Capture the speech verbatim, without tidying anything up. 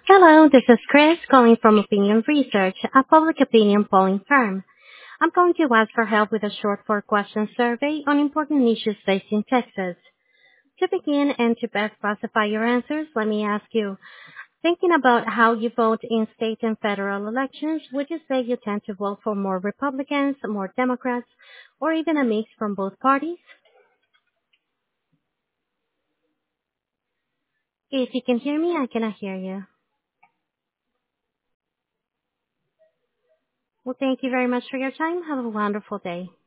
Hello, this is Chris calling from Opinion Research, a public opinion polling firm. I'm calling to ask for help with a short four-question survey on important issues facing Texas. To begin and to best classify your answers, let me ask you, thinking about how you vote in state and federal elections, would you say you tend to vote for more Republicans, more Democrats, or even a mix from both parties? If you can hear me, I cannot hear you. Well, thank you very much for your time. Have a wonderful day.